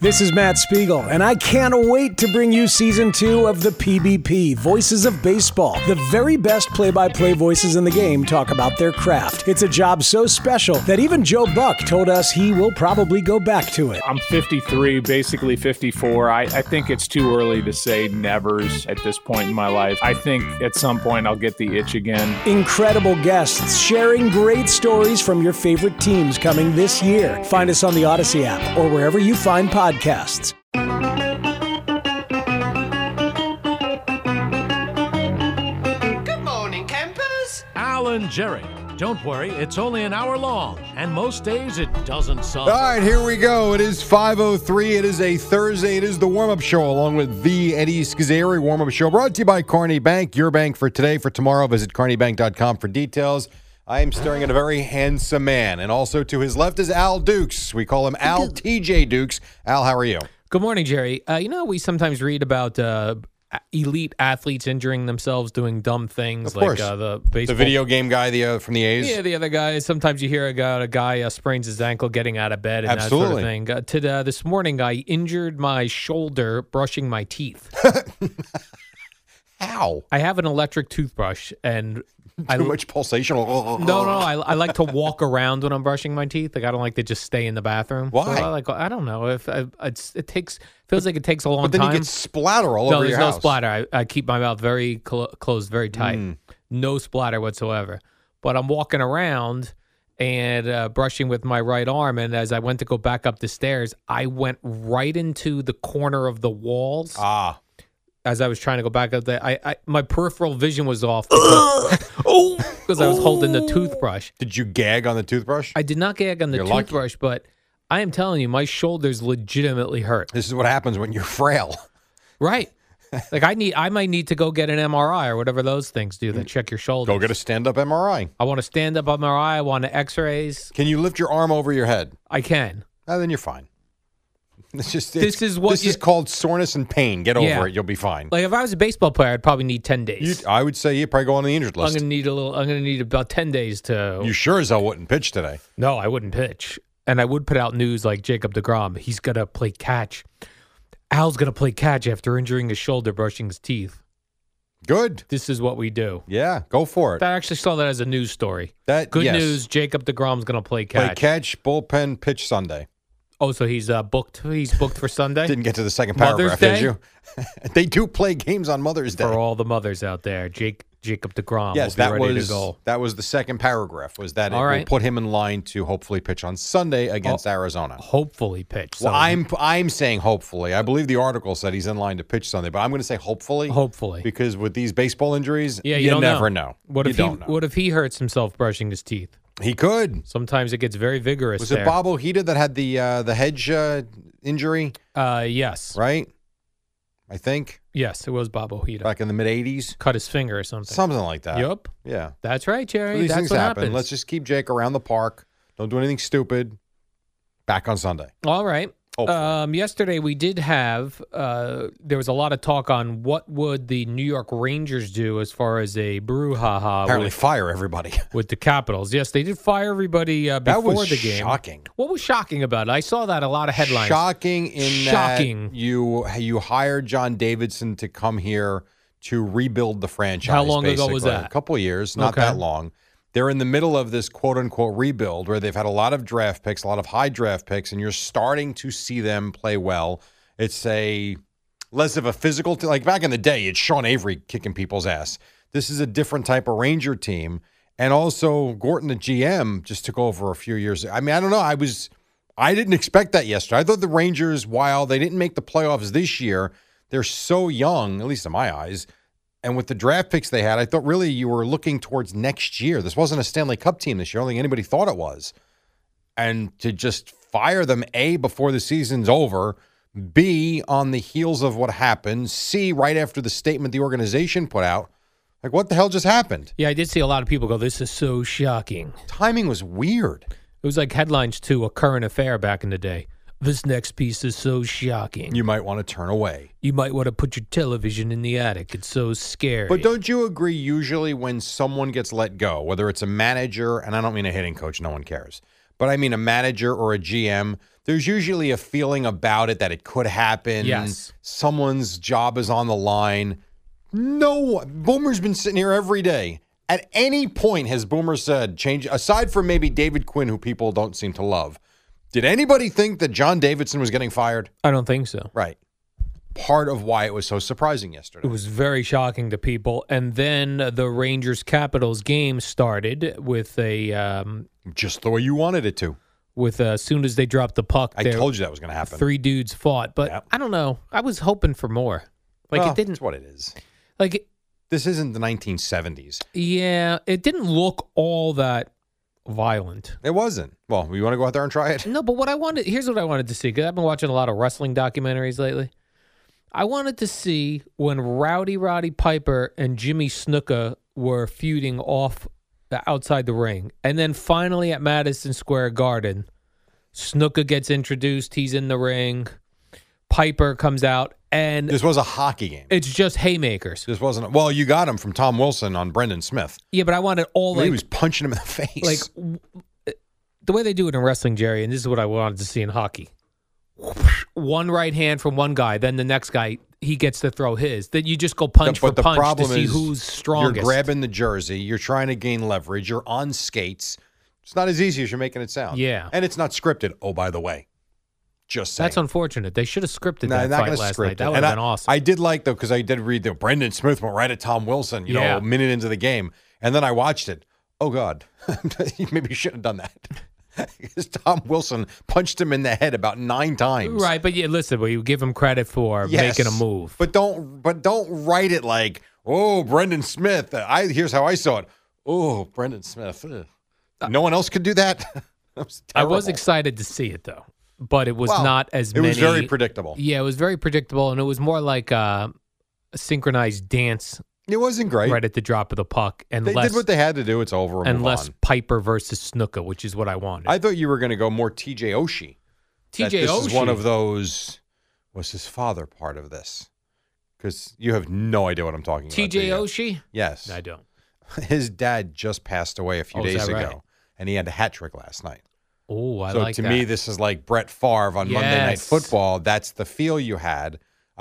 This is Matt Spiegel, and I can't wait to bring you Season 2 of the PBP, Voices of Baseball. The very best play-by-play voices in the game talk about their craft. It's a job so special that even Joe Buck told us he will probably go back to it. I'm 53, basically 54. I think it's too early to say nevers at this point in my life. I think at some point I'll get the itch again. Incredible guests sharing great stories from your favorite teams coming this year. Find us on the Odyssey app or wherever you find podcasts. Good morning, campers. Al and Jerry. Don't worry, it's only an hour long, and most days it doesn't suck. All right, here we go. It is 5:03. It is a Thursday. It is the warm-up show along with the Eddie Schizzeri warm-up show brought to you by Kearney Bank. Your bank for today. For tomorrow, visit kearneybank.com for details. I am staring at a very handsome man, and also to his left is Al Dukes. We call him Al TJ Dukes. Al, how are you? Good morning, Jerry. We sometimes read about elite athletes injuring themselves doing dumb things, Of course. like the baseball. The video game guy from the A's? Yeah, the other guy. Sometimes you hear about a guy sprains his ankle getting out of bed and Absolutely. that sort of thing. This morning, I injured my shoulder brushing my teeth. How? I have an electric toothbrush, and Too much pulsation? No. I like to walk around when I'm brushing my teeth. Like I don't like to just stay in the bathroom. Why? So I don't know. If feels like it takes a long But then time. you get splatter all No, over there's your no house. splatter. I keep my mouth very closed, very tight. No splatter whatsoever. But I'm walking around and brushing with my right arm, and as I went to go back up the stairs, I went right into the corner of the walls. As I was trying to go back up there, my peripheral vision was off because I was holding the toothbrush. Did you gag on the toothbrush? I did not gag on the You're lucky. toothbrush, but I am telling you, my shoulders legitimately hurt. This is what happens when you're frail. Right. Like I might need to go get an MRI or whatever those things do that check your shoulders. Go get a stand-up MRI. I want to stand up MRI. I want to X-rays. Can you lift your arm over your head? I can. Then you're fine. This is called soreness and pain. Get over it. You'll be fine. Like if I was a baseball player, I'd probably need 10 days. I would say you'd probably go on the injured list. I'm going to need about 10 days to. You sure as hell wouldn't pitch today. No, I wouldn't pitch. And I would put out news like Jacob deGrom. He's going to play catch. Al's going to play catch after injuring his shoulder brushing his teeth. Good. This is what we do. Yeah, go for it. I actually saw that as a news story. Yes. News. Jacob deGrom's going to play catch. Play catch, bullpen, pitch Sunday. Oh, so he's booked. He's booked for Sunday. Didn't get to the second Mother's paragraph, Day? did you? They do play games on Mother's Day. For all the mothers out there, Jacob deGrom Yes, will be ready was to go. that was the second paragraph. Was that All it will right. put him in line to hopefully pitch on Sunday against Arizona? Hopefully pitch. Well, I'm saying hopefully. I believe the article said he's in line to pitch Sunday, but I'm going to say hopefully. Hopefully, because with these baseball injuries, you you don't never know. What You if don't know. What if he hurts himself brushing his teeth? He could. Sometimes it gets very vigorous. Was it Bob Ojeda that had the hedge injury? Yes. Right. I think. Yes, it was Bob Ojeda. Back in the mid '80s. Cut his finger or something. Something like that. Yup. Yeah. That's right, Jerry. So these That's things what happen. happens. Let's just keep Jake around the park. Don't do anything stupid. Back on Sunday. All right. Hopefully. Yesterday we did have there was a lot of talk on what would the New York Rangers do as far as a brouhaha Apparently fire everybody. with the Capitals. Yes, they did fire everybody before That was the game. shocking. What was shocking about it? I saw that a lot of headlines. Shocking in Shocking. that you hired John Davidson to come here to rebuild the franchise. How long ago was basically. that? A couple of years, not Okay. that long. They're in the middle of this quote-unquote rebuild where they've had a lot of draft picks, a lot of high draft picks, and you're starting to see them play well. It's less of a physical like back in the day, it's Sean Avery kicking people's ass. This is a different type of Ranger team. And also Gorton, the GM, just took over a few years. I mean, I don't know. I didn't expect that yesterday. I thought the Rangers, while they didn't make the playoffs this year, they're so young, at least in my eyes. And with the draft picks they had, I thought really you were looking towards next year. This wasn't a Stanley Cup team this year. I don't think anybody thought it was. And to just fire them, A, before the season's over, B, on the heels of what happened, C, right after the statement the organization put out, like what the hell just happened? Yeah, I did see a lot of people go, this is so shocking. Timing was weird. It was like headlines to a current affair back in the day. This next piece is so shocking. You might want to turn away. You might want to put your television in the attic. It's so scary. But don't you agree usually when someone gets let go, whether it's a manager, and I don't mean a hitting coach, no one cares, But I mean, a manager or a GM, there's usually a feeling about it that it could happen. Yes. Someone's job is on the line. No, Boomer's been sitting here every day. At any point has Boomer said, change, aside from maybe David Quinn, who people don't seem to love, did anybody think that John Davidson was getting fired? I don't think so. Right. Part of why it was so surprising yesterday. It was very shocking to people. And then the Rangers-Capitals game started with a Just the way you wanted it to. with as soon as they dropped the puck, I told you that was going to happen. 3 dudes fought. But Yep. I don't know. I was hoping for more. Like Well, it didn't. That's what it is. Like This isn't the 1970s. yeah, it didn't look all that violent. It wasn't. Well, you want to go out there and try it? No, but here's what I wanted to see, because I've been watching a lot of wrestling documentaries lately. I wanted to see when Rowdy Roddy Piper and Jimmy Snuka were feuding outside the ring. And then finally at Madison Square Garden, Snuka gets introduced. He's in the ring. Piper comes out, and This was a hockey game. it's just haymakers. This wasn't. Well, you got him from Tom Wilson on Brendan Smith. Yeah, but I wanted all he was punching him in the face. like the way they do it in wrestling, Jerry, and this is what I wanted to see in hockey. One right hand from one guy, then the next guy, he gets to throw his. Then you just go punch for but the punch problem to see is who's strongest. You're grabbing the jersey. You're trying to gain leverage. You're on skates. It's not as easy as you're making it sound. Yeah. And it's not scripted. Oh, by the way. Just saying. That's unfortunate. They should have scripted No, that not fight gonna last script night. That it. would And have been awesome. I did like, though, because I did read that Brendan Smith went right at Tom Wilson, Yeah. a minute into the game. And then I watched it. Oh, God. Maybe you shouldn't have done that. Because Tom Wilson punched him in the head about 9 times. Right, but yeah, listen, but you give him credit for Yes. making a move. But don't write it like, oh, Brendan Smith. Here's how I saw it. Oh, Brendan Smith. Ugh. No one else could do that. That was I was terrible. excited to see it, though. But it was Well, not as It many. was very predictable. Yeah, it was very predictable, and it was more like a synchronized dance It wasn't great. right at the drop of the puck, and They less did what they had to do. It's over. and move less on. Piper versus Snuka, which is what I wanted. I thought you were going to go more TJ Oshie. That TJ this Oshie is one of those. Was his father part of this? Because you have no idea what I'm talking about. do TJ you? Oshie? Yes. I don't. His dad just passed away a few Oh, is days that ago, right? and he had a hat trick last night. Oh, I So like to that. me, this is like Brett Favre on Monday Night Yes. Football. That's the feel you had.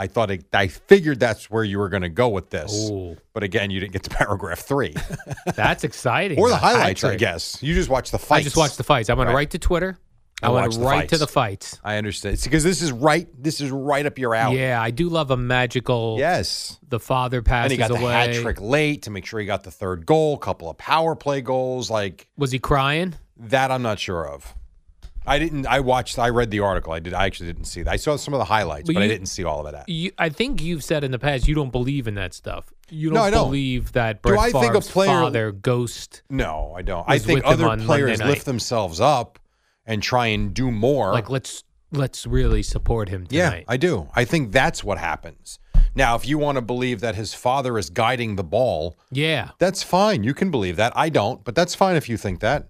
I figured that's where you were going to go with this. Ooh. But again, you didn't get to paragraph 3 That's exciting. or the A highlights, I hat-trick. guess. You just watched the fights. I just watched the fights. I went Right. right to Twitter. I went watched the right to fights. the fights. I understand. It's because this is right up your alley. Yeah, I do love a magical. Yes. The father And passes he got the away. hat trick late to make sure he got the third goal, couple of power play goals. Like Was he crying? that, I'm not sure of. I read the article. I actually didn't see that. I saw some of the highlights, But but I you- didn't see all of it. I think you've said in the past you don't believe in that stuff. You don't No, I don't. believe that Do Brett I think a Favre's player- father ghost. No, I don't. I Was think with him other on players Monday night. lift themselves up and try and do more. Like let's really support him yeah, tonight. I do. I think that's what happens. Now, if you want to believe that his father is guiding the ball, Yeah, that's fine. You can believe that. I don't, but that's fine if you think that.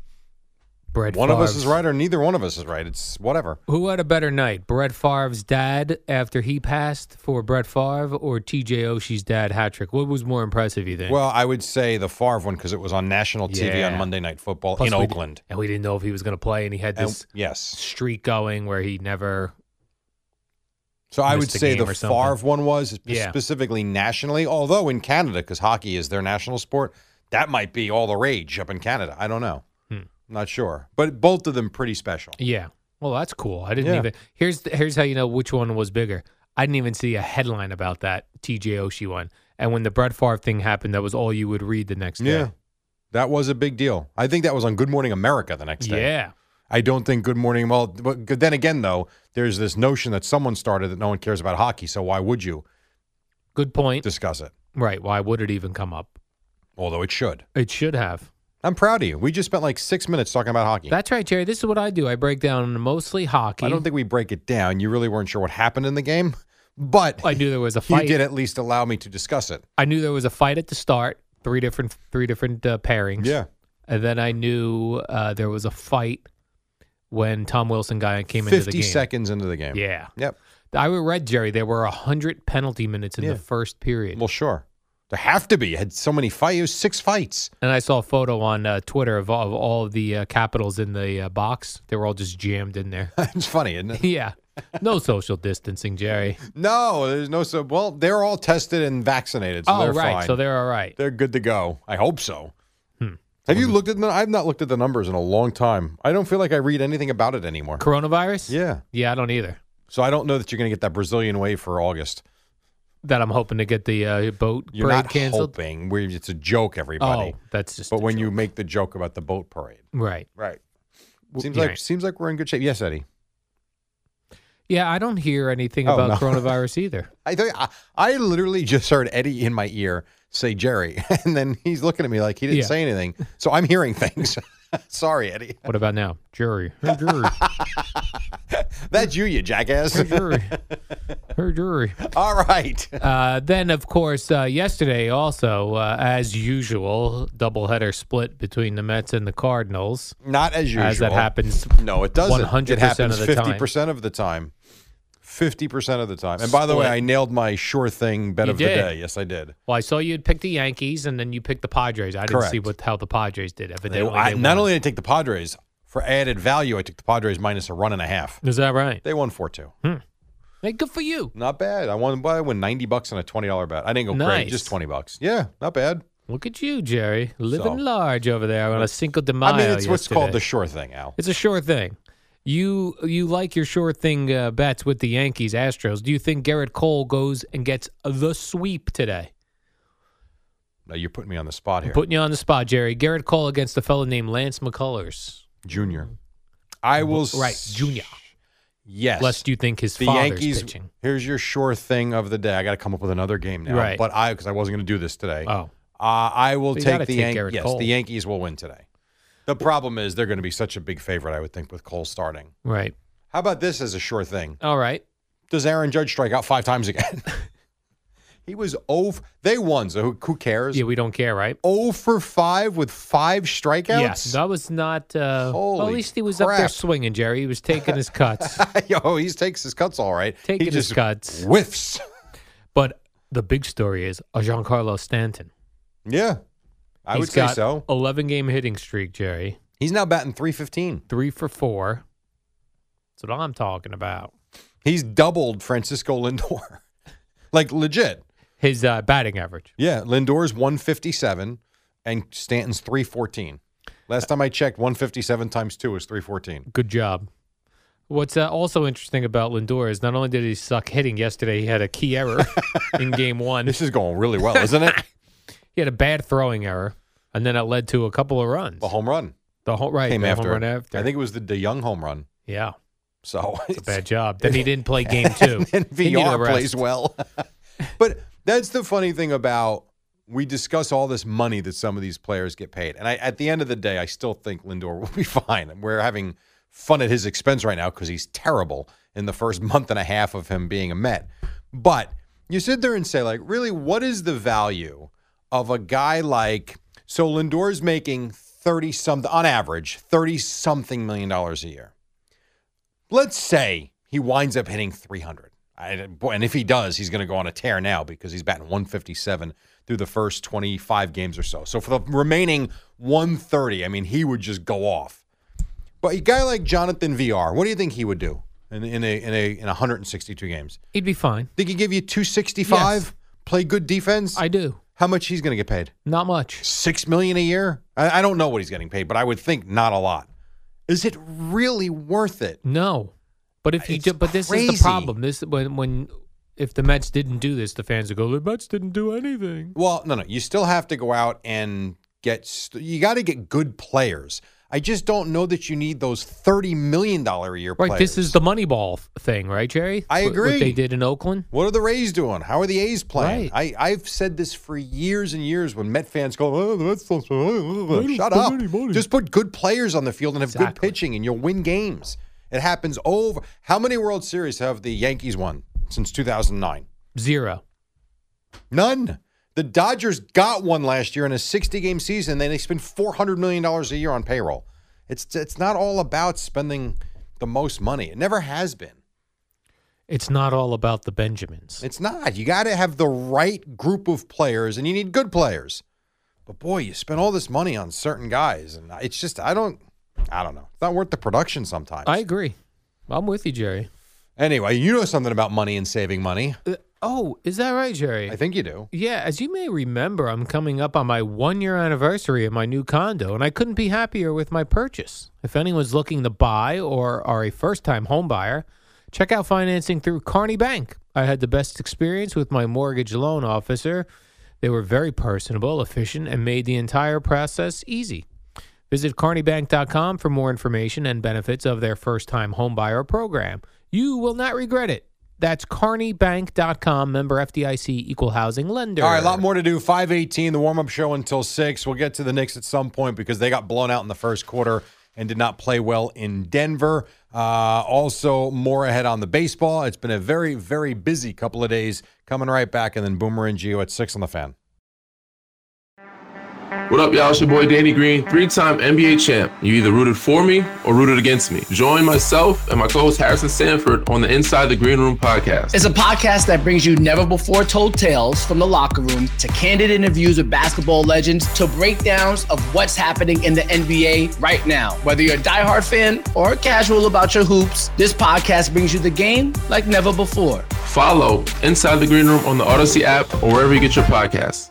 Brett. One of us Favre's- is right or neither one of us is right. It's whatever. Who had a better night, Brett Favre's dad after he passed for Brett Favre, or TJ Oshie's dad hat trick? What was more impressive, you think? Well, I would say the Favre one because it was on national TV Yeah. on Monday Night Football Plus in we Oakland. and we didn't know if he was going to play, and he had And- this yes. streak going where he never. So I would missed a say game the or something. Favre one was Yeah. specifically nationally, although in Canada, because hockey is their national sport, that might be all the rage up in Canada. I don't know. Not sure. But both of them pretty special. Yeah. Well, that's cool. I didn't Yeah. even. Here's how you know which one was bigger. I didn't even see a headline about that TJ Oshie one. And when the Brett Favre thing happened, that was all you would read the next day. Yeah. That was a big deal. I think that was on Good Morning America the next day. Yeah. I don't think Good Morning. Well, but then again, though, there's this notion that someone started that no one cares about hockey. So why would you Good point. discuss it? Right. Why would it even come up? Although it should. It should have. I'm proud of you. We just spent like 6 minutes talking about hockey. That's right, Jerry. This is what I do. I break down mostly hockey. I don't think we break it down. You really weren't sure what happened in the game, but I knew there was a you fight. did at least allow me to discuss it. I knew there was a fight at the start. Three different pairings. Yeah. And then I knew there was a fight when Tom Wilson guy came into the 50 game. seconds into the game. Yeah. Yep. I read, Jerry, there were 100 penalty minutes in Yeah. the first period. Well, sure. There have to be. Had so many fights. It was 6 fights. And I saw a photo on Twitter of all of the Capitals in the box. They were all just jammed in there. It's funny, isn't it? Yeah. No social distancing, Jerry. No, there's no so. Well, they're all tested and vaccinated, so they're right. fine. So they're all right. They're good to go. I hope so. Have you looked at them? I've not looked at the numbers in a long time. I don't feel like I read anything about it anymore. Coronavirus? Yeah. Yeah, I don't either. So I don't know that you're going to get that Brazilian wave for August. That I'm hoping to get the boat You're parade not canceled. hoping. It's a joke, everybody. Oh, that's just. But a when you joke. make the joke about the boat parade, right, right? Yeah. Seems like we're in good shape. Yes, Eddie. Yeah, I don't hear anything Oh, about no. coronavirus either. I literally just heard Eddie in my ear say Jerry, and then he's looking at me like he didn't Yeah. say anything. So I'm hearing things. Sorry, Eddie. What about now, Jury? Her jury. That's you jackass. Her jury. Her jury. All right. Then, of course, yesterday also, as usual, doubleheader split between the Mets and the Cardinals. Not as usual. As that happens. No, it doesn't. 100% It happens of the time. 50% of the time. 50% of the time. And by the way, Split. I nailed my sure thing bet You of the did. day. Yes, I did. Well, I saw you had picked the Yankees, and then you picked the Padres. I didn't see Correct. how the Padres did. Evidently, Not won. only did I take the Padres, for added value, I took the Padres minus a 1.5. Is that right? They won 4-2. Hey, good for you. Not bad. I won $90 on a $20 bet. I didn't go Nice. crazy, just $20. Yeah, not bad. Look at you, Jerry, living So- large over there on a Cinco de Mayo. I mean, it's what's called yesterday. the sure thing, Al. It's a sure thing. You like your sure thing bets with the Yankees, Astros. Do you think Garrett Cole goes and gets the sweep today? Now, you're putting me on the spot here. Putting you on the spot, Jerry. Garrett Cole against a fellow named Lance McCullers. Junior. I will. Right, Junior. Yes. Lest you think his the father's Yankees. pitching. Here's your sure thing of the day. I got to come up with another game now. Right. But because I wasn't going to do this today. Oh. I will So you take gotta the take Yankees. Garrett Yes, Cole. the Yankees will win today. The problem is they're going to be such a big favorite, I would think, with Cole starting. Right. How about this as a sure thing? All right. Does Aaron Judge strike out 5 times again? He was 0. They won, so who cares? Yeah, we don't care, right? 0 for 5 with 5 strikeouts? Yes, that was not. Well, at Holy least he was up there crap. swinging, Jerry. He was taking his cuts. Yo, he takes his cuts all right. Taking he his just cuts. whiffs. But the big story is Giancarlo Stanton. Yeah, I would He's say got so. 11-game hitting streak, Jerry. He's now batting .315. 3 for 4. That's what I'm talking about. He's doubled Francisco Lindor. Like, legit. His batting average. Yeah, Lindor's 157 and Stanton's 314. Last time I checked, 157 times 2 is 314. Good job. What's also interesting about Lindor is not only did he suck hitting yesterday, he had a key error in game 1. This is going really well, isn't it? He had a bad throwing error, and then it led to a couple of runs. The home run The whole right came the after. home run after. I think it was the DeYoung home run. Yeah, So it's a bad job. Then he didn't play game 2. And He needed a VR rest. plays well. But that's the funny thing about we discuss all this money that some of these players get paid. And at the end of the day, I still think Lindor will be fine. We're having fun at his expense right now because he's terrible in the first month and a half of him being a Met. But you sit there and say, like, really, what is the value of a guy like – so Lindor's making 30-something – on average, $30-something million a year. Let's say he winds up hitting 300. And if he does, he's going to go on a tear now because he's batting 157 through the first 25 games or so. So for the remaining 130, I mean, he would just go off. But a guy like Jonathan VR, what do you think he would do in 162 games? He'd be fine. Think he'd give you 265, Yes. play good defense? I do. How much he's going to get paid? Not much. $6 million a year? I don't know what he's getting paid, but I would think not a lot. Is it really worth it? No. But if you It's do, but this is crazy. the problem. This when if the Mets didn't do this, the fans would go, the Mets didn't do anything. Well, no. You still have to go out and you got to get good players. I just don't know that you need those $30 million a year Right. players. This is the Moneyball thing, right, Jerry? I agree. What they did in Oakland. What are the Rays doing? How are the A's playing? Right. I've said this for years and years when Met fans go, oh, the Mets don't shut spend up. any money. Just put good players on the field and have good Exactly. pitching and you'll win games. It happens over. How many World Series have the Yankees won since 2009? 0. None. The Dodgers got one last year in a 60-game season. Then they spend $400 million a year on payroll. It's not all about spending the most money. It never has been. It's not all about the Benjamins. It's not. You got to have the right group of players, and you need good players. But boy, you spend all this money on certain guys, and it's just I don't know. It's not worth the production sometimes. I agree. I'm with you, Jerry. Anyway, you know something about money and saving money. Oh, is that right, Jerry? I think you do. Yeah, as you may remember, I'm coming up on my 1-year anniversary of my new condo, and I couldn't be happier with my purchase. If anyone's looking to buy or are a first-time home buyer, check out financing through Kearney Bank. I had the best experience with my mortgage loan officer. They were very personable, efficient, and made the entire process easy. Visit KearneyBank.com for more information and benefits of their first-time homebuyer program. You will not regret it. That's KearneyBank.com, member FDIC, equal housing lender. All right, a lot more to do. 5:18, the warm-up show until 6. We'll get to the Knicks at some point because they got blown out in the first quarter and did not play well in Denver. Also, more ahead on the baseball. It's been a very, very busy couple of days. Coming right back, and then Boomer and Gio at 6 on the Fan. What up, y'all? It's your boy Danny Green, 3-time NBA champ. You either rooted for me or rooted against me. Join myself and my co-host Harrison Sanford on the Inside the Green Room podcast. It's a podcast that brings you never-before-told tales from the locker room to candid interviews with basketball legends to breakdowns of what's happening in the NBA right now. Whether you're a diehard fan or casual about your hoops, this podcast brings you the game like never before. Follow Inside the Green Room on the Odyssey app or wherever you get your podcasts.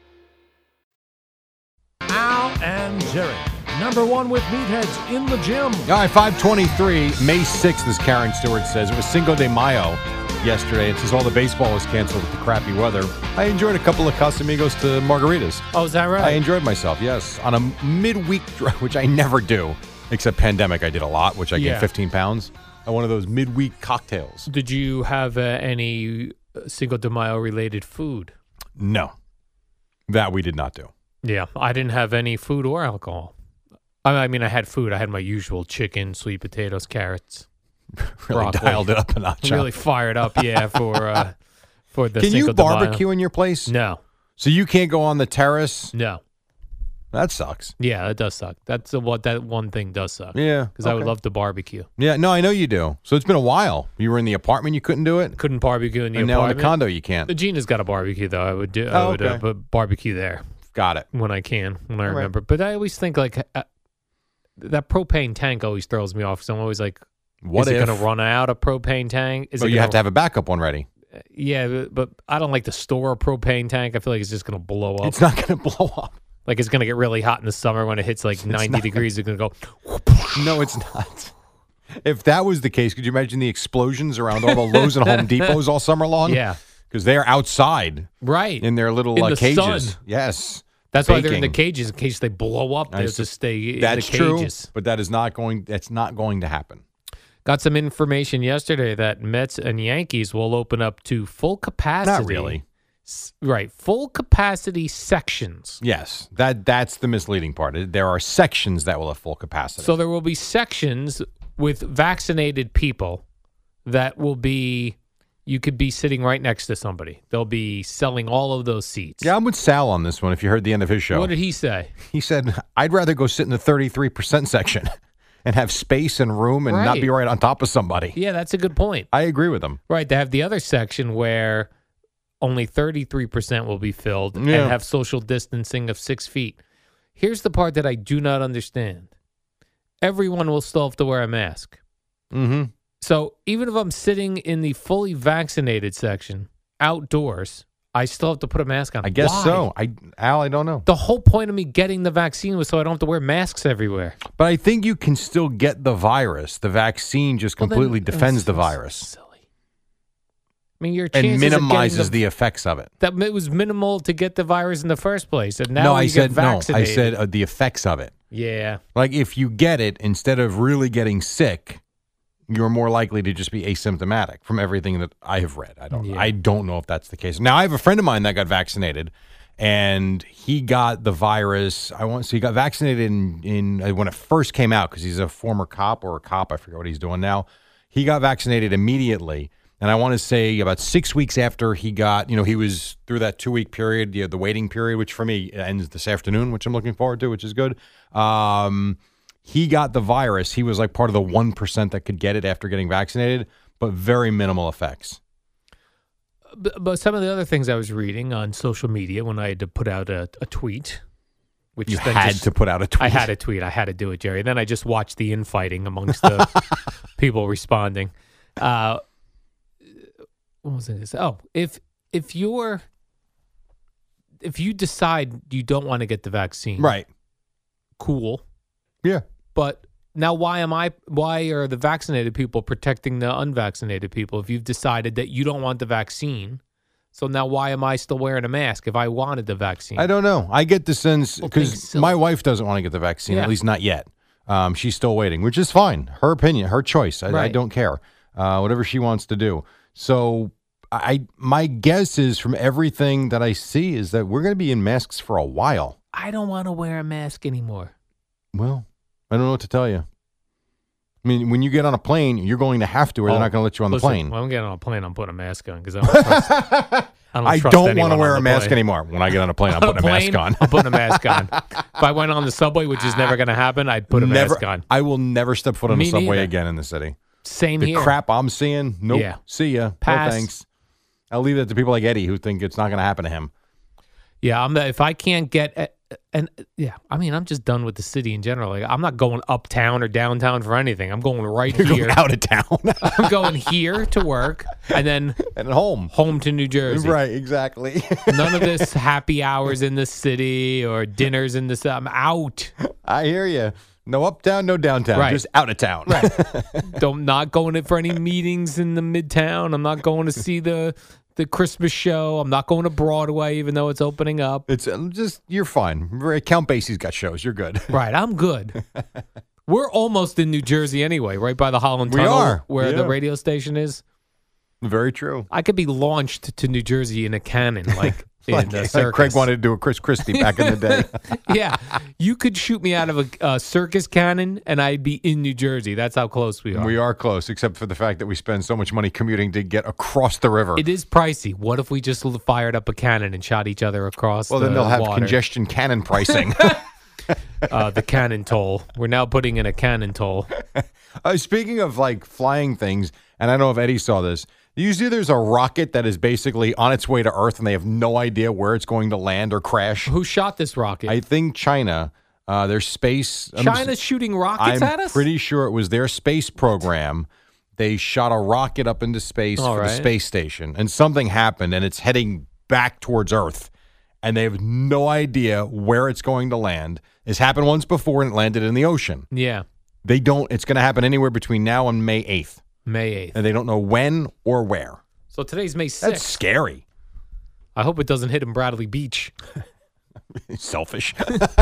Al and Jerry, number one with meatheads in the gym. All right, 5:23, May 6th, as Karen Stewart says. It was Cinco de Mayo yesterday. It says all the baseball was canceled with the crappy weather. I enjoyed a couple of Casamigos to margaritas. Oh, is that right? I enjoyed myself, yes. On a midweek drive, which I never do, except pandemic I did a lot, which I gained 15 pounds. On one of those midweek cocktails. Did you have any Cinco de Mayo related food? No, that we did not do. Yeah, I didn't have any food or alcohol. I mean, I had food. I had my usual chicken, sweet potatoes, carrots, Really broccoli. dialed it up a notch. Really fired up, yeah, for the Can Cinco you de Mayo. barbecue in your place? No, So you can't go on the terrace? no. That sucks. Yeah, that does suck. That's what that one thing does suck. Yeah. Because I would love to barbecue. Yeah, no, I know you do. So it's been a while. You were in the apartment, you couldn't do it? Couldn't barbecue in the And apartment. now in a condo, you can't. Gina's got a barbecue though. I would do. Oh, I would okay. barbecue there Got it. when I can, when I All right. remember. But I always think like that propane tank always throws me off. So I'm always like, What is if? it going to run out of propane tank? Is But it you gonna- have to have a backup one ready. Yeah, but I don't like to store a propane tank. I feel like it's just going to blow up. It's not going to blow up. Like it's going to get really hot in the summer when it hits like 90 not. degrees. It's going to go. No, it's not. If that was the case, could you imagine the explosions around all the Lowe's and Home Depots all summer long? Yeah, Because they're outside right. in their little In the cages. sun. Yes. That's why they're in the baking. cages in case they blow up. They'll Nice. just stay in That's the true, cages. but that's not going to happen. Got some information yesterday that Mets and Yankees will open up to full capacity. Not really. Right, full capacity sections. Yes, that's the misleading part. There are sections that will have full capacity. So there will be sections with vaccinated people that will be, you could be sitting right next to somebody. They'll be selling all of those seats. Yeah, I'm with Sal on this one. If you heard the end of his show, What did he say? he said, "I'd rather go sit in the 33% section and have space and room and not Right. be right on top of somebody." Yeah, that's a good point. I agree with him. Right, they have the other section where only 33% will be filled Yeah. and have social distancing of 6 feet. Here's the part that I do not understand. Everyone will still have to wear a mask. Mm-hmm. So even if I'm sitting in the fully vaccinated section outdoors, I still have to put a mask on. I guess Why? so. I don't know. The whole point of me getting the vaccine was so I don't have to wear masks everywhere. But I think you can still get the virus. The vaccine just Well, then completely defends the that's virus silly. I mean, your and chances of minimizes getting the effects of it. that it was minimal to get the virus in the first place, and now No, when I you said get vaccinated. I said the effects of it. Yeah. Like if you get it, instead of really getting sick, you're more likely to just be asymptomatic from everything that I have read. I don't know if that's the case. Now I have a friend of mine that got vaccinated and he got the virus. He got vaccinated in when it first came out because he's a former cop or a cop. I forget what he's doing now. He got vaccinated immediately. And I want to say about 6 weeks after he got, he was through that 2-week period, the waiting period, which for me ends this afternoon, which I'm looking forward to, which is good. He got the virus. He was like part of the 1% that could get it after getting vaccinated. but very minimal effects. But some of the other things I was reading on social media when I had to put out a tweet, which You then had to put out a tweet. I had a tweet. I had to do it, Jerry. Then I just watched the infighting amongst the people responding. What was I going to say? Oh, if you decide you don't want to get the vaccine, Right. cool. Yeah. But now why are the vaccinated people protecting the unvaccinated people if you've decided that you don't want the vaccine? So now why am I still wearing a mask if I wanted the vaccine? I don't know. I get the sense Well, because things silly. my wife doesn't want to get the vaccine, Yeah. at least not yet. She's still waiting, which is fine. Her opinion, her choice. I Right. don't care. Whatever she wants to do. So my guess is from everything that I see is that we're going to be in masks for a while. I don't want to wear a mask anymore. Well, I don't know what to tell you. I mean, when you get on a plane, you're going to have to, or they're not going to let you on Listen, the plane. When I'm getting on a plane, I'm putting a mask on because I don't trust, I trust don't want anyone to wear on a the mask plane. anymore. When I get on a plane, I'm On a putting a mask plane, on. I'm putting a mask on. If I went on the subway, which is never going to happen, I'd put a mask on. I will never step foot on Me a subway neither. again in the city. Same The here. crap I'm seeing, nope. Yeah. See ya. Pass. No thanks. I'll leave that to people like Eddie who think it's not going to happen to him. Yeah, if I can't get, I'm just done with the city in general. Like, I'm not going uptown or downtown for anything. I'm going right You're here. going out of town I'm going here to work and then and home. home to New Jersey. Right, exactly. None of this happy hours in the city or dinners in the city. I'm out. I hear you. No uptown, no downtown. Right. Just out of town. Right. Not going in for any meetings in the midtown. I'm not going to see the Christmas show. I'm not going to Broadway, even though it's opening up. It's just, you're fine. Count Basie's got shows. You're good. Right. I'm good. We're almost in New Jersey anyway, right by the Holland We Tunnel are. where the Yeah. radio station is. Very true. I could be launched to New Jersey in a cannon, like in a Like circus. Craig wanted to do a Chris Christie back in the day. Yeah. You could shoot me out of a circus cannon and I'd be in New Jersey. That's how close we are. We are close, except for the fact that we spend so much money commuting to get across the river. It is pricey. What if we just fired up a cannon and shot each other across Well, the then they'll have water? congestion cannon pricing. The cannon toll. We're now putting in a cannon toll. Speaking of like flying things, and I don't know if Eddie saw this. You see there's a rocket that is basically on its way to Earth and they have no idea where it's going to land or crash. Who shot this rocket? I think China, their space. China's shooting rockets I'm at us? pretty sure it was their space program. They shot a rocket up into space All for the right. space station, and something happened, and it's heading back towards Earth. And they have no idea where it's going to land. It's happened once before, and it landed in the ocean. Yeah. They don't. It's going to happen anywhere between now and May 8th, May 8th. and they don't know when or where. So today's May 6th. That's scary. I hope it doesn't hit in Bradley Beach. Selfish.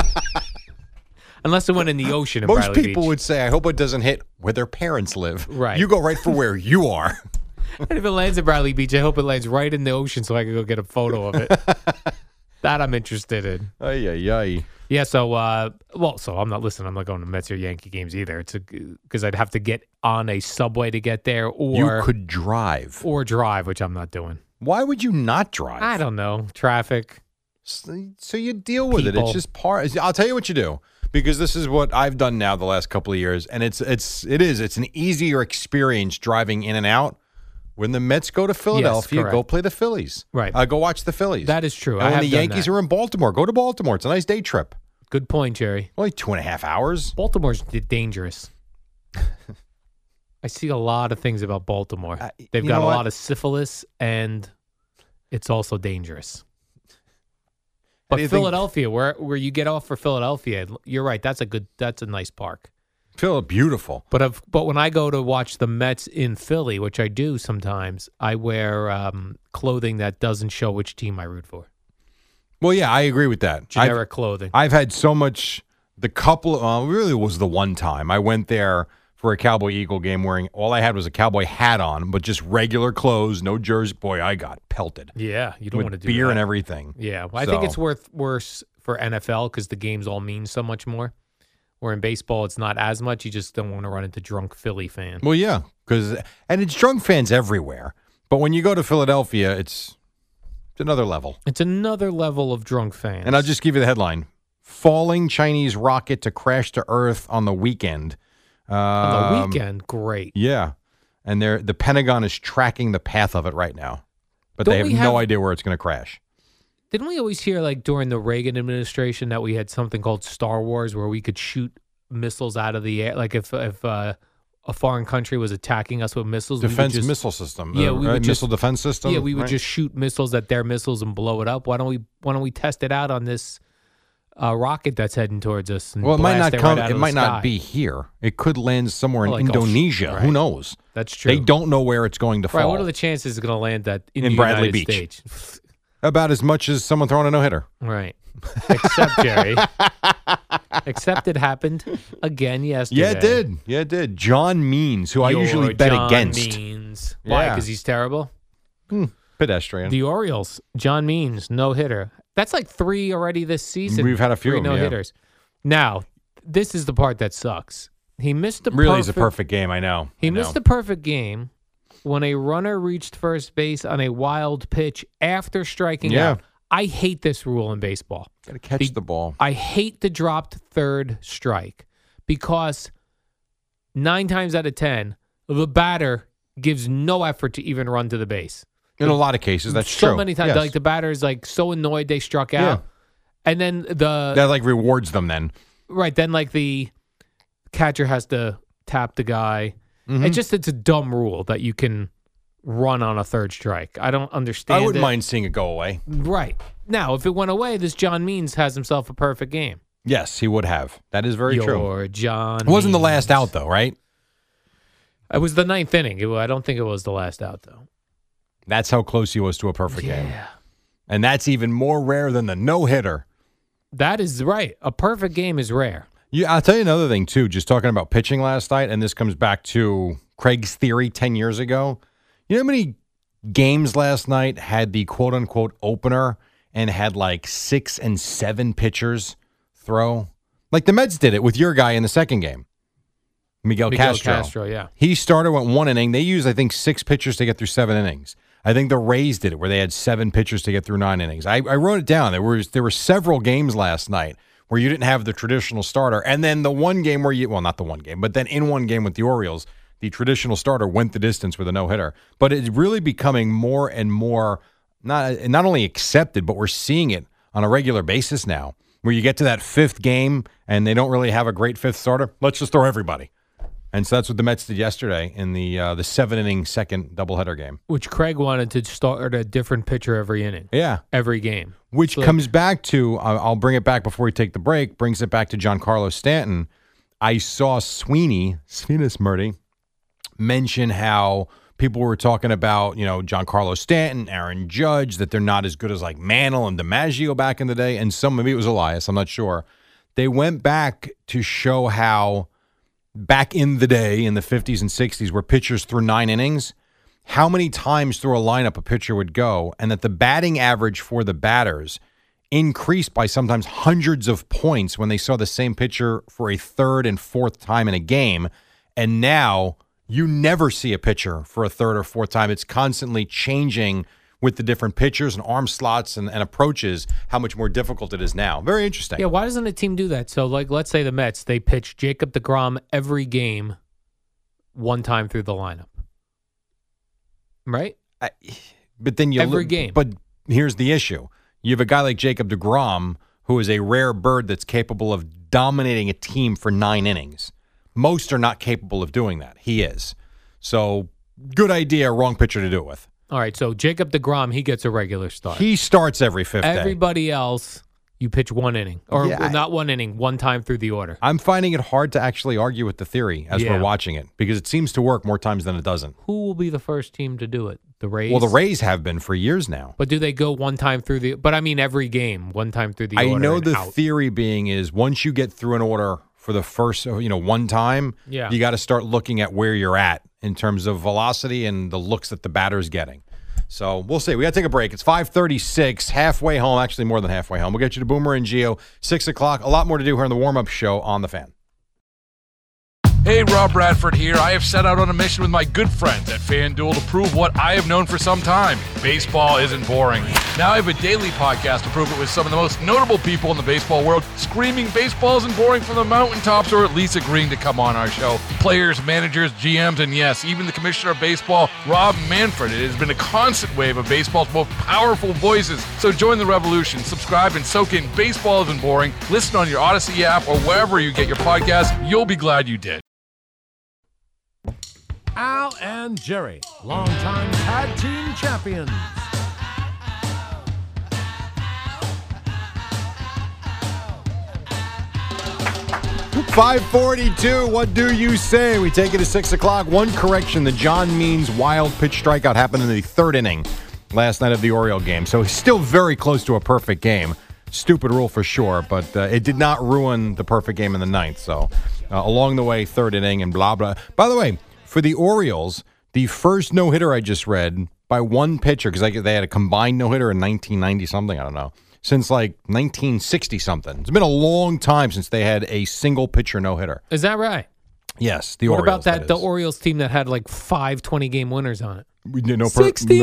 Unless it went in the ocean in Most Bradley people Beach. would say, "I hope it doesn't hit where their parents live." Right. You go right for where you are. And if it lands in Bradley Beach, I hope it lands right in the ocean so I can go get a photo of it. That I'm interested in. Ay, ay, ay. Yeah, so so I'm not listening. I'm not going to Mets or Yankee games either. It's because I'd have to get on a subway to get there, or You could drive. or drive, which I'm not doing. Why would you not drive? I don't know, traffic. So you deal with it. People. It's just part. I'll tell you what you do, because this is what I've done now the last couple of years, and it's an easier experience driving in and out. When the Mets go to Philadelphia, correct. go play the Phillies. Right. Go watch the Phillies. That is true. And I when have the done Yankees that. are in Baltimore, go to Baltimore. It's a nice day trip. Good point, Jerry. Only 2.5 hours. Baltimore's dangerous. I see a lot of things about Baltimore. They've you got know a what? lot of syphilis, and it's also dangerous. How But do you think- Philadelphia, where you get off for Philadelphia, you're right. That's a nice park. Beautiful. But when I go to watch the Mets in Philly, which I do sometimes, I wear clothing that doesn't show which team I root for. Well, yeah, I agree with that. Generic clothing. I've had so much. The couple really was the one time I went there for a Cowboy Eagle game wearing all I had was a Cowboy hat on, but just regular clothes, no jersey. Boy, I got pelted. Yeah, you don't with want to do beer that. and everything. Yeah, well, I think So- it's worse for NFL because the games all mean so much more. Where in baseball, it's not as much. You just don't want to run into drunk Philly fans. Well, yeah, and it's drunk fans everywhere. But when you go to Philadelphia, it's another level. It's another level of drunk fans. And I'll just give you the headline: falling Chinese rocket to crash to Earth on the weekend. on the weekend, great. Yeah. and the Pentagon is tracking the path of it right now, but they have no idea where it's going to crash. Didn't we always hear, like, during the Reagan administration that we had something called Star Wars where we could shoot missiles out of the air? Like, if a foreign country was attacking us with missiles. Defense missile system. Yeah, we would missile defense system. Yeah, we would just shoot missiles at their missiles and blow it up. Why don't we test it out on this rocket that's heading towards us? And well, it might not come. Right it might not be here. It could land somewhere in Indonesia. Right. Who knows? That's true. They don't know where it's going to fall. Right. What are the chances it's going to land in the Bradley United Beach? States? About as much as someone throwing a no-hitter. Right. Except, Jerry. Except it happened again yesterday. Yeah, it did. John Means, who I usually bet against. Means. Why? Because he's terrible? Pedestrian. The Orioles, John Means, no-hitter. That's like 3 already this season. We've had a few 3 no-hitters. Now, this is the part that sucks. He missed the really is a perfect game, I know. He missed the perfect game when a runner reached first base on a wild pitch after striking out. I hate this rule in baseball. Got to catch the ball. I hate the dropped third strike because 9 times out of 10, the batter gives no effort to even run to the base. In a lot of cases, that's true. So many times, like the batter is like so annoyed they struck out, and then that like rewards them. Then then like the catcher has to tap the guy. It's a dumb rule that you can run on a third strike. I don't understand. I wouldn't mind seeing it go away. Right now, if it went away, this John Means has himself a perfect game. Yes, he would have. That is very true. John. It wasn't Means. The last out though, right? It was the 9th inning. I don't think it was the last out though. That's how close he was to a perfect game. And that's even more rare than the no-hitter. That is right. A perfect game is rare. Yeah, I'll tell you another thing, too, just talking about pitching last night, and this comes back to Craig's theory 10 years ago. You know how many games last night had the quote-unquote opener and had like 6 and 7 pitchers throw? Like the Mets did it with your guy in the second game. Miguel Castro, yeah. He started, went 1 inning. They used, I think, 6 pitchers to get through 7 innings. I think the Rays did it where they had 7 pitchers to get through 9 innings. I wrote it down. There were several games last night where you didn't have the traditional starter. And then the one game where not the one game, but then in one game with the Orioles, the traditional starter went the distance with a no-hitter. But it's really becoming more and more not only accepted, but we're seeing it on a regular basis now, where you get to that 5th game and they don't really have a great 5th starter. Let's just throw everybody. And so that's what the Mets did yesterday in the 7-inning second doubleheader game. Which Craig wanted to start a different pitcher every inning. Yeah. Every game. Which comes back to, I'll bring it back before we take the break, brings it back to Giancarlo Stanton. I saw Sweeney Murdy, mention how people were talking about, Giancarlo Stanton, Aaron Judge, that they're not as good as like Mantle and DiMaggio back in the day. And maybe it was Elias, I'm not sure. They went back to show how back in the day, in the 50s and 60s, where pitchers threw 9 innings, how many times through a lineup a pitcher would go, and that the batting average for the batters increased by sometimes hundreds of points when they saw the same pitcher for a 3rd and 4th time in a game. And now you never see a pitcher for a 3rd or 4th time. It's constantly changing with the different pitchers and arm slots and approaches, how much more difficult it is now. Very interesting. Yeah, why doesn't a team do that? So, like, let's say the Mets, they pitch Jacob deGrom every game 1 time through the lineup. Right? But then every game. But here's the issue. You have a guy like Jacob deGrom, who is a rare bird that's capable of dominating a team for 9 innings. Most are not capable of doing that. He is. So, good idea, wrong pitcher to do it with. All right, so Jacob deGrom, he gets a regular start. He starts every 5th day. Everybody else, you pitch 1 inning. Or not 1 inning, 1 time through the order. I'm finding it hard to actually argue with the theory as we're watching it, because it seems to work more times than it doesn't. Who will be the first team to do it? The Rays? Well, the Rays have been for years now. But do they go 1 time through the... But I mean every game, 1 time through the order. I know the out. theory being is once you get through an order for the first, 1 time, you got to start looking at where you're at in terms of velocity and the looks that the batter's getting. So we'll see. We got to take a break. It's 5:36, halfway home, actually more than halfway home. We'll get you to Boomer and Gio, 6 o'clock. A lot more to do here on the warm-up show on The Fan. Hey, Rob Bradford here. I have set out on a mission with my good friends at FanDuel to prove what I have known for some time. Baseball isn't boring. Now I have a daily podcast to prove it with some of the most notable people in the baseball world, screaming baseball isn't boring from the mountaintops, or at least agreeing to come on our show. Players, managers, GMs, and yes, even the commissioner of baseball, Rob Manfred. It has been a constant wave of baseball's most powerful voices. So join the revolution. Subscribe and soak in Baseball Isn't Boring. Listen on your Odyssey app or wherever you get your podcasts. You'll be glad you did. Al and Jerry, longtime tag team champions. .542, what do you say? We take it to 6 o'clock. One correction, the John Means wild pitch strikeout happened in the third inning last night of the Oriole game. So he's still very close to a perfect game. Stupid rule for sure, but it did not ruin the perfect game in the ninth. So along the way, third inning and blah, blah. By the way, for the Orioles, the first no-hitter I just read by one pitcher, because they had a combined no-hitter in 1990-something, I don't know, since like 1960-something. It's been a long time since they had a single pitcher no-hitter. Is that right? Yes, the What Orioles. about that? The Orioles team that had like 5 20-game winners on it. 69!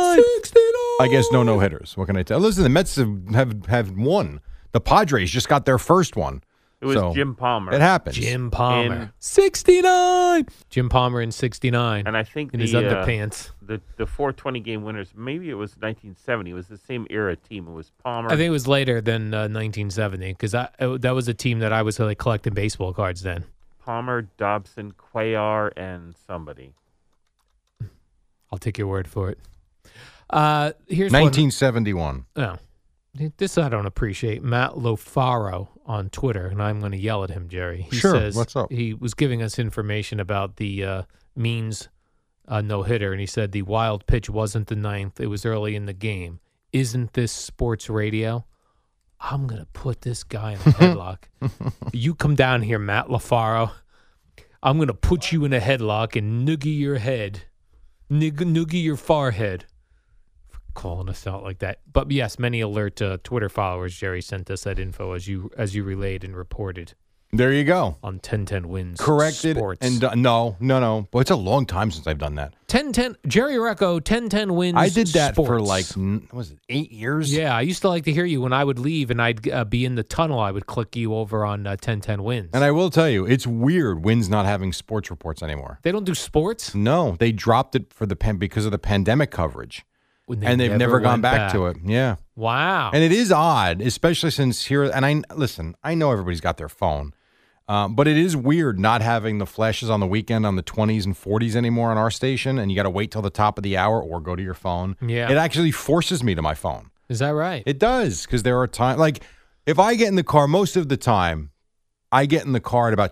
I guess no hitters. What can I tell? Listen, the Mets have won. The Padres just got their first one. It was Jim Palmer. It happens. Jim Palmer. 69! Jim Palmer in 69. And I think in his underpants. The 4 20-game winners, maybe it was 1970. It was the same era team. It was Palmer. I think it was later than 1970 because that was a team that I was like collecting baseball cards then. Palmer, Dobson, Cuellar, and somebody. I'll take your word for it. Here's 1971. Oh, this I don't appreciate. Matt Lofaro on Twitter, and I'm going to yell at him, Jerry. He says, what's up? He was giving us information about the Means no-hitter, and he said the wild pitch wasn't the ninth. It was early in the game. Isn't this sports radio? I'm going to put this guy in a headlock. You come down here, Matt Lofaro. I'm going to put you in a headlock and noogie your head. Noogie your forehead. Calling us out like that. But yes, many alert Twitter followers, Jerry, sent us that info as you relayed and reported. There you go. On 1010 Wins Corrected. Sports. And no. But it's a long time since I've done that. 1010 Jerry Recco, 1010 Wins I did that Sports. for like, was it 8 years? Yeah, I used to like to hear you when I would leave and I'd be in the tunnel. I would click you over on 1010 Wins. And I will tell you, it's weird Wins not having sports reports anymore. They don't do sports? No, they dropped it for because of the pandemic coverage. And they've never gone back to it. Yeah. Wow. And it is odd, especially since here, and I know everybody's got their phone, but it is weird not having the flashes on the weekend on the 20s and 40s anymore on our station, and you got to wait till the top of the hour or go to your phone. Yeah. It actually forces me to my phone. Is that right? It does, because there are times, like if I get in the car, most of the time, I get in the car at about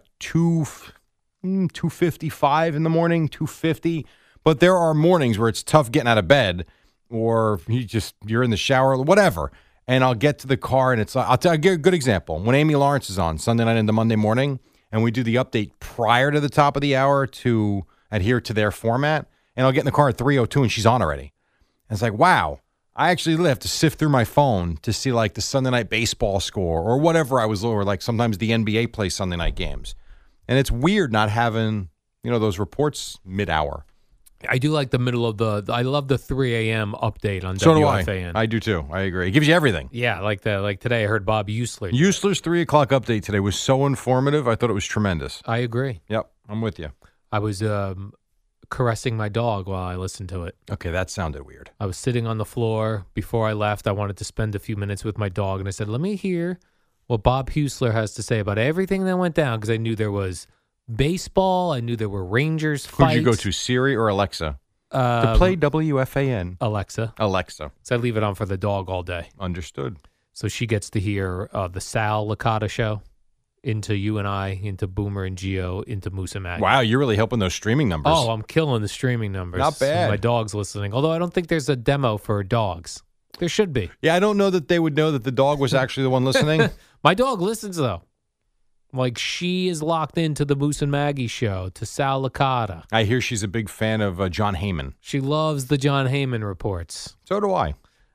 2:55 in the morning, 2:50, but there are mornings where it's tough getting out of bed, or you're in the shower, whatever, and I'll get to the car, and it's I'll give a good example. When Amy Lawrence is on Sunday night into Monday morning, and we do the update prior to the top of the hour to adhere to their format, and I'll get in the car at 3:02, and she's on already. And it's like, wow, I actually have to sift through my phone to see like the Sunday night baseball score or whatever or like sometimes the NBA plays Sunday night games, and it's weird not having those reports mid-hour. I do like the middle of I love the 3 a.m. update on So WFAN. do I do too. I agree. It gives you everything. Yeah, like today I heard Bob Usler. Usler's 3 o'clock update today was so informative. I thought it was tremendous. I agree. Yep, I'm with you. I was caressing my dog while I listened to it. Okay, that sounded weird. I was sitting on the floor. Before I left, I wanted to spend a few minutes with my dog, and I said, let me hear what Bob Usler has to say about everything that went down, because I knew there was baseball. I knew there were Rangers fights. Who'd you go to, Siri or Alexa? To play WFAN. Alexa. So I leave it on for the dog all day. Understood. So she gets to hear the Sal Licata show, into you and I, into Boomer and Gio, into Moose and Maggie. Wow, you're really helping those streaming numbers. Oh, I'm killing the streaming numbers. Not bad. My dog's listening. Although I don't think there's a demo for dogs. There should be. Yeah, I don't know that they would know that the dog was actually the one listening. My dog listens, though. Like, she is locked into the Moose and Maggie show, to Sal Licata. I hear she's a big fan of John Heyman. She loves the John Heyman reports. So do I.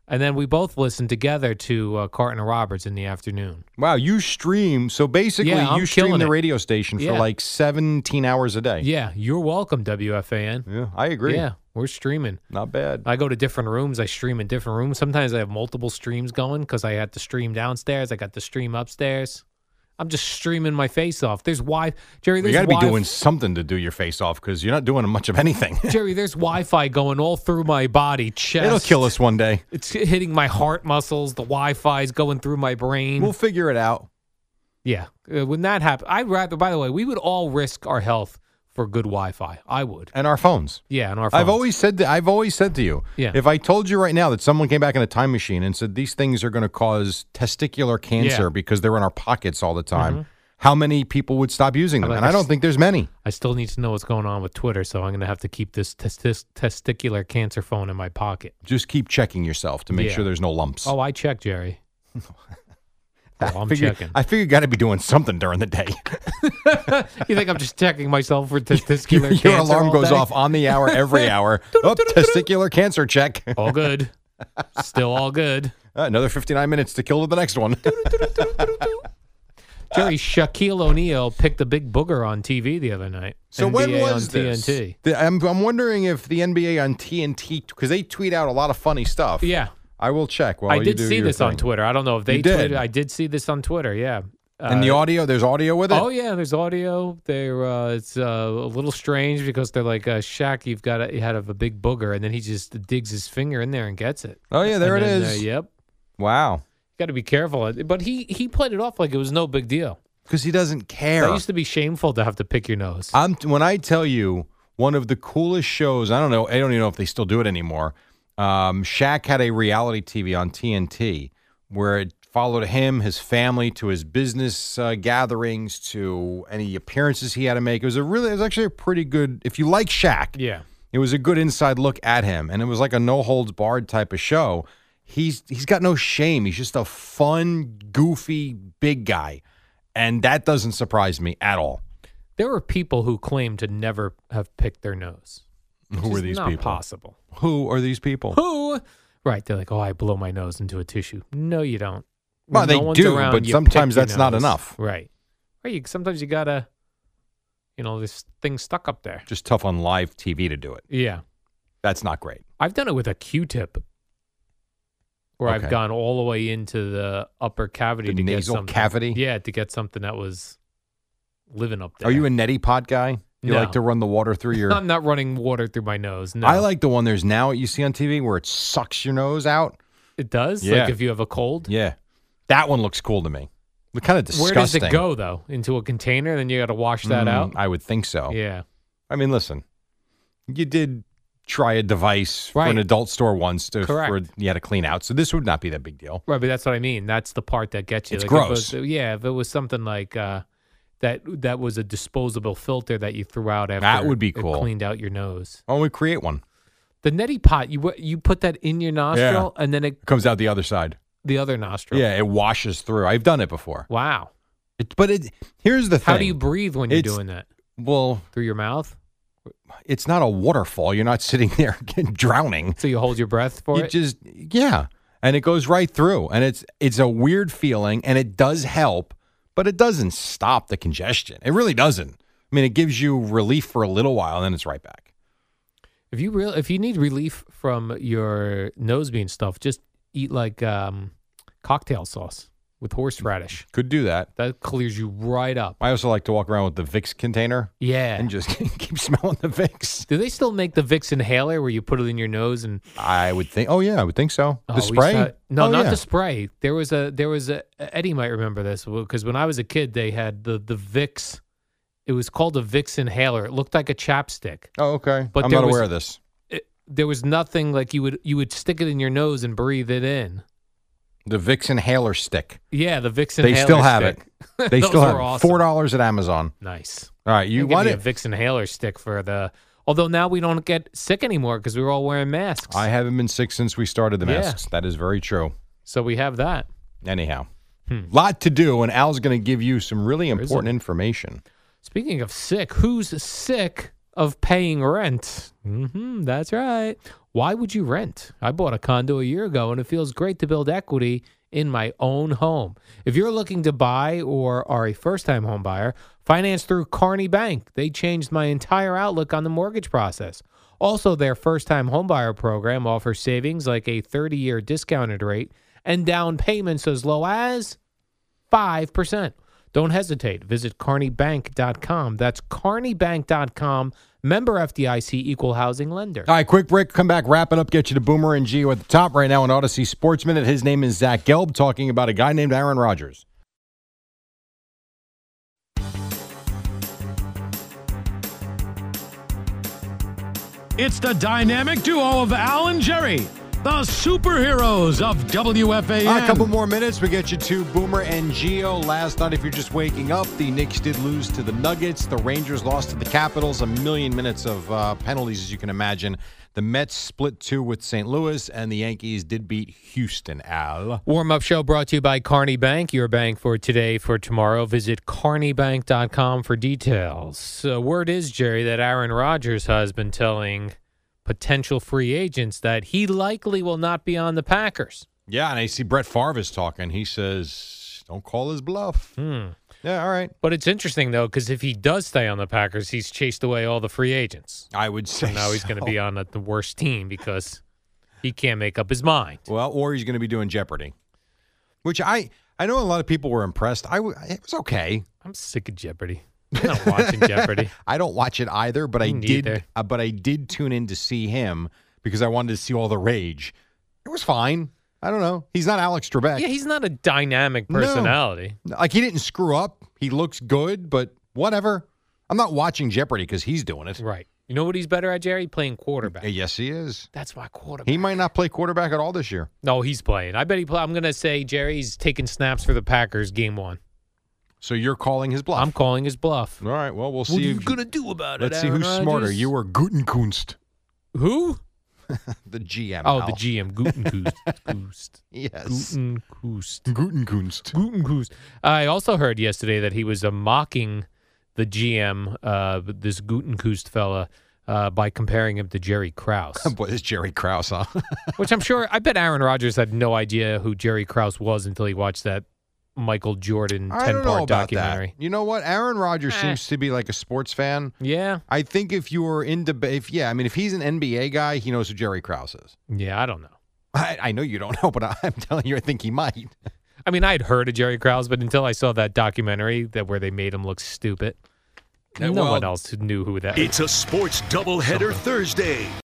And then we both listen together to Carton and Roberts in the afternoon. Wow, you stream. So basically, Yeah, I'm you stream killing the it. radio station for Yeah. like 17 hours a day. Yeah, you're welcome, WFAN. Yeah, I agree. Yeah, we're streaming. Not bad. I go to different rooms. I stream in different rooms. Sometimes I have multiple streams going because I had to stream downstairs. I got to stream upstairs. I'm just streaming my face off. There's Jerry. You There's got to be Wi- doing something to do your face off because you're not doing much of anything. Jerry, there's Wi-Fi going all through my body, chest. It'll kill us one day. It's hitting my heart muscles. The Wi-Fi's going through my brain. We'll figure it out. Yeah, when that happens, I'd rather. By the way, we would all risk our health for good Wi-Fi. I would. And our phones. Yeah, and our phones. I've always said to you, Yeah. if I told you right now that someone came back in a time machine and said these things are going to cause testicular cancer Yeah. because they're in our pockets all the time, how many people would stop using them? Like And I don't think there's many. I still need to know what's going on with Twitter, so I'm going to have to keep this testicular cancer phone in my pocket. Just keep checking yourself to make Yeah. sure there's no lumps. Oh, I check, Jerry. I'm checking. I figure you got to be doing something during the day. You think I'm just checking myself for testicular cancer? Your alarm all goes day? off on the hour every hour. Oh, testicular cancer check. All good. Still all good. Another 59 minutes to kill to the next one. Jerry, Shaquille O'Neal picked a big booger on TV the other night. So when NBA was on this? TNT. I'm wondering if the NBA on TNT, because they tweet out a lot of funny stuff. Yeah. I will check while I you did do see your this on thing. Twitter. I don't know if they You did? tweeted. I did see this on Twitter, yeah. And the audio, there's audio with it? Oh yeah, there's audio. It's a little strange because they're like, Shaq, you had a big booger, and then he just digs his finger in there and gets it. Oh, yeah, there And it then, is. Yep. Wow. Got to be careful. But he played it off like it was no big deal. Because he doesn't care. That used to be shameful to have to pick your nose. When I tell you one of the coolest shows, I don't even know if they still do it anymore. Shaq had a reality TV on TNT where it followed him, his family, to his business gatherings, to any appearances he had to make. It was actually a pretty good, if you like Shaq, Yeah. it was a good inside look at him. And it was like a no holds barred type of show. He's got no shame. He's just a fun, goofy, big guy. And that doesn't surprise me at all. There were people who claimed to never have picked their nose. Who are these not people? Possible. Who are these people? Who? Right. They're like, I blow my nose into a tissue. No, you don't. Well, When they no one's do, around, but you sometimes pick your that's not nose. enough. Right. Sometimes you gotta, this thing stuck up there. Just tough on live TV to do it. Yeah. That's not great. I've done it with a Q-tip, where I've Okay. gone all the way into the upper cavity The to get nasal something. cavity? Yeah, to get something that was living up there. Are you a neti pot guy? You No. like to run the water through your... I'm not running water through my nose. No. I like the one there's now you see on TV where it sucks your nose out. It does? Yeah. Like if you have a cold? Yeah. That one looks cool to me. It's kind of disgusting. Where does it go, though? Into a container? Then you got to wash that out? I would think so. Yeah. I mean, listen, you did try a device for Right. an adult store once Correct. for you had to clean out. So this would not be that big deal. Right, but that's what I mean. That's the part that gets you. It's Like, gross. If it was something like that was a disposable filter that you threw out after That would be it cool. cleaned out your nose. Why don't we create one? The neti pot, you put that in your nostril and then it Comes out the other side. the other nostril. Yeah, it washes through. I've done it before. Wow. Here's the thing. How do you breathe when you're It's- doing that? Well, Through your mouth? it's not a waterfall. You're not sitting there drowning. So you hold your breath for it? And it goes right through. And it's a weird feeling, and it does help, but it doesn't stop the congestion. It really doesn't. I mean, it gives you relief for a little while, and then it's right back. If you need relief from your nose being stuffed, just eat like cocktail sauce with horseradish. Could do that. That clears you right up. I also like to walk around with the Vicks container. Yeah. And just keep smelling the Vicks. Do they still make the Vicks inhaler where you put it in your nose and? I would think. Oh yeah, I would think so. Oh, The we spray? used to- no, Oh, not yeah. the spray. There was a Eddie might remember this because when I was a kid, they had the Vicks. It was called a Vicks inhaler. It looked like a chapstick. Oh, okay. But I'm there not was- aware of this. There was nothing like you would stick it in your nose and breathe it in. The Vicks inhaler stick. Yeah, the Vicks They inhaler. still have stick. it. They Those still have were it. awesome. $4 at Amazon. Nice. All right, you They give want me it? a Vicks inhaler stick for the. Although now we don't get sick anymore because we were all wearing masks. I haven't been sick since we started the Yeah. masks. That is very true. So we have that. Anyhow, lot to do, and Al's going to give you some really is important it? information. Speaking of sick, who's sick of paying rent. That's right. Why would you rent? I bought a condo a year ago, and it feels great to build equity in my own home. If you're looking to buy or are a first-time home buyer, finance through Kearney Bank. They changed my entire outlook on the mortgage process. Also, their first-time homebuyer program offers savings like a 30-year discounted rate and down payments as low as 5%. Don't hesitate. Visit KearneyBank.com. That's KearneyBank.com. Member FDIC, equal housing lender. All right, quick break. Come back, wrap it up, get you to Boomer and Gio at the top right now on Odyssey Sports Minute. His name is Zach Gelb, talking about a guy named Aaron Rodgers. It's the dynamic duo of Al and Jerry, the superheroes of WFAN. A couple more minutes. We get you to Boomer and Gio. Last night, if you're just waking up, the Knicks did lose to the Nuggets. The Rangers lost to the Capitals. A million minutes of penalties, as you can imagine. The Mets split 2 with St. Louis, and the Yankees did beat Houston, Al. Warm-up show brought to you by Kearney Bank, your bank for today, for tomorrow. Visit KearneyBank.com for details. So word is, Jerry, that Aaron Rodgers has been telling potential free agents that he likely will not be on the Packers. Yeah, and I see Brett Favre is talking. He says, don't call his bluff. Yeah, all right. But it's interesting, though, because if he does stay on the Packers, he's chased away all the free agents. I would say so. Now he's going to be on the worst team because he can't make up his mind. Well, or he's going to be doing Jeopardy, which I know a lot of people were impressed. It was okay. I'm sick of Jeopardy. I'm not watching Jeopardy. I don't watch it either, but I did tune in to see him because I wanted to see all the rage. It was fine. I don't know. He's not Alex Trebek. Yeah, he's not a dynamic personality. No. Like, he didn't screw up. He looks good, but whatever. I'm not watching Jeopardy because he's doing it. Right. You know what he's better at, Jerry? Playing quarterback. Yes, he is. That's my quarterback. He might not play quarterback at all this year. No, he's playing. I bet I'm going to say Jerry's taking snaps for the Packers game 1. So you're calling his bluff? I'm calling his bluff. All right. Well, we'll see. What are you going to do about it, Let's see who's smarter. You or Gutenkunst. Who? The GM. Oh, the GM. Gutenkunst. Yes. Gutenkunst. I also heard yesterday that he was mocking the GM, this Gutenkunst fella, by comparing him to Jerry Krause. Boy, this Jerry Krause, huh? Which I bet Aaron Rodgers had no idea who Jerry Krause was until he watched that Michael Jordan 10-part documentary. That. You know what? Aaron Rodgers seems to be like a sports fan. Yeah. I think if you were if he's an NBA guy, he knows who Jerry Krause is. Yeah, I don't know. I know you don't know, but I'm telling you, I think he might. I mean, I'd heard of Jerry Krause, but until I saw that documentary where they made him look stupid, no one else knew who that was. It's a sports doubleheader Thursday.